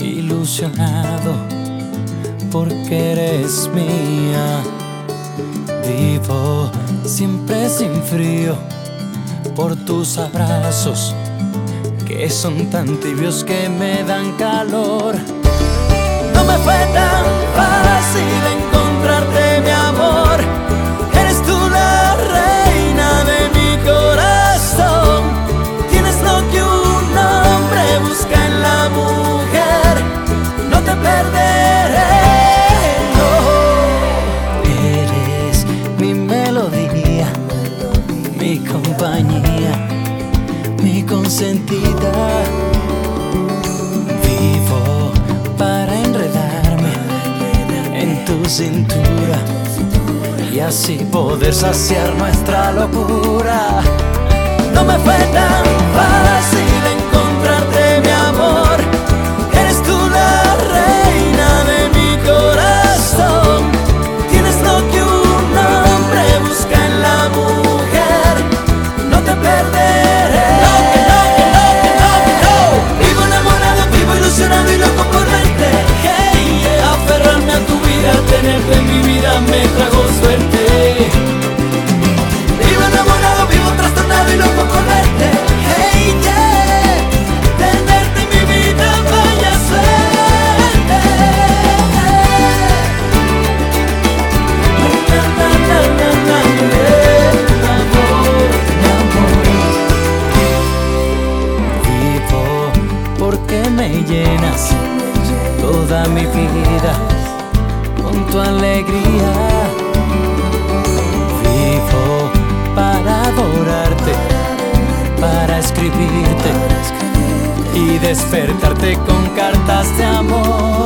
ilusionado porque eres mía. Vivo siempre sin frío por tus abrazos, que son tan tibios que me dan calor. No me fue tan fácil encontrarte, mi amor. Eres tú la reina de mi corazón. Tienes lo que un hombre busca en la mujer. No te perderé, no. Eres mi melodía, mi compañía, mi consentida. Vivo para enredarme en tu cintura y así poder saciar nuestra locura. No me fue tan fácil encontrarte, mi amor. Eres tú la reina de mi corazón. Tienes lo que un hombre busca en la mujer. No te perderé. Vivo enamorado, vivo ilusionado y loco por verte. Hey, yeah. Aferrarme a tu vida, tenerte en mi vida me trajo suerte. Vivo enamorado, vivo trastornado y loco por verte. Hey, yeah. Tenerte en mi vida, vaya suerte. Vivo porque me llenas toda mi vida con tu alegría. Vivo para adorarte, para escribirte y despertarte con cartas de amor.